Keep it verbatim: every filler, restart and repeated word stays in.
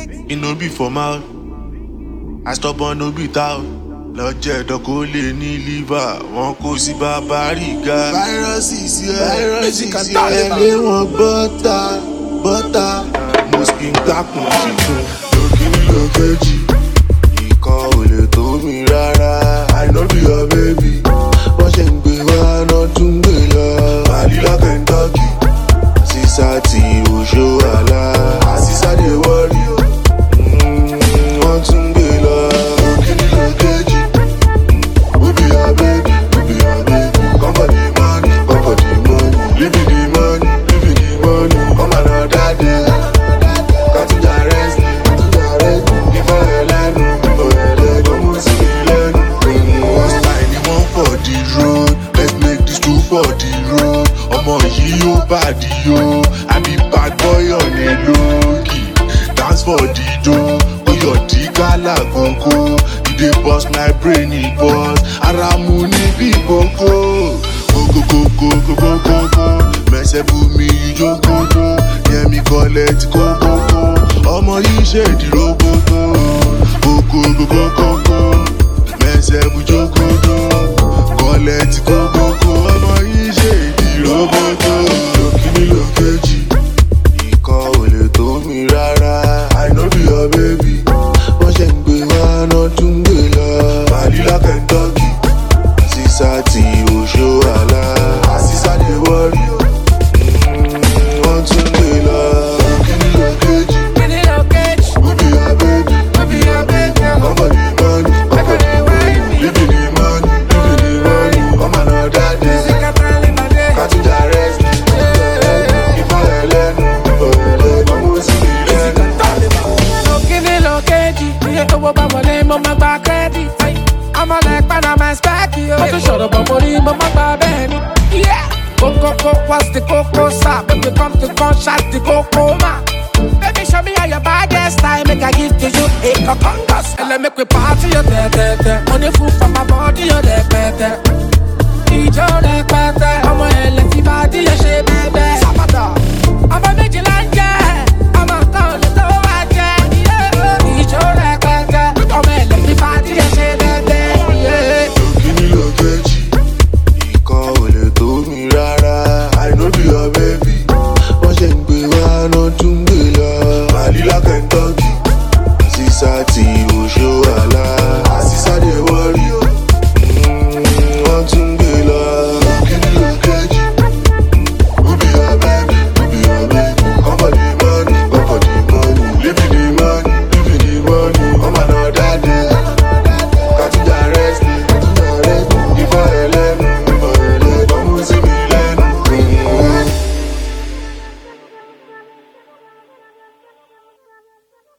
it no be for mouth. I stop on no be out. Lọ́jọ́ ẹ̀dọ̀ kò lè ní liver, wọn kò sí bàbáríga. Fáírọ́ọ̀sì sí ẹ, fáírọ́ọ̀sì sí ẹ. Ẹgbẹ́ wọn bọ́tà, bọ́tà. Mo sì ń gbàkùn ṣìkún. Lókìní lókèjì, ìkan ò lè tó mi rárá. I no be your baby. Wọ́n ṣe ń gbé wá náà tún gbé lọ. Màlílá Kentucky, sísá tí òṣò àlá. Àṣìṣà dé wọ́ọ̀rì, wọ́n tún gbé lọ. Lókìní lókèjì. Live in the money, live in the money. Come on, now, daddy. Got to arrest me, got to arrest me. Before you let me, before you let me, come on, see me let me. One style, you want for the road. Let's make this two for the road. Omo, you body, yo. I be bad boy on the low key. Dance for the dough. Oh, your digala gongo. You dey bust my brain, it bust. Aramuni be bongo. Go go go go go go go. Mẹsẹ̀ fún mi ijó gbogbo. Yẹmi collect go go go. Ọmọ yìí ṣe ìdírógbògbò. Go go go go go go. Mẹsẹ̀ fún ijó gbogbo. Collect go go go. Ọmọ yìí ṣe ìdírógbògbò. Lókìní lókèjì, ìkan ò lè tó mi rárá. I no be your baby. Wọ́n ṣe ń gbé wá náà tún gbé lọ. Màlílá Kentucky, sísá tí òṣò àlá. Àṣìṣà dé wọ́ọ̀rì, wọ́n tún gbé lọ. Lókìní lókèjì, who be your baby? Come for the money, come for the money. Live in the money, live in the money. Come on, now, daddy. Got to arrest me. Before you let me, before you let me, come on, see me let me. Lókìní lókèjì, iye owó bá wọlé mo máa gba credit. I'm a like Panama Spacky. But to shut up on money, but my baby. Yeah. Coco, coco, what's the coco sap? Baby, come to gunshot the coco ma. Baby, show me how your baddest style. Make I give to you a cocongas. And let me quick party your te te te. Money food from my body, your te te te.